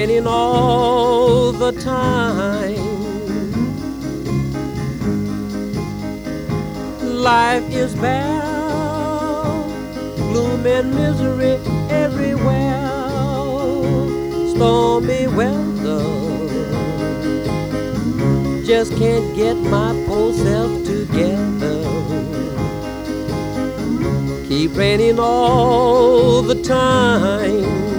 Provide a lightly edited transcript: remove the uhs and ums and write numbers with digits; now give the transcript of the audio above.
raining all the time. Life is bare, gloom and misery everywhere. Stormy weather, just can't get my poor self together. Keep raining all the time.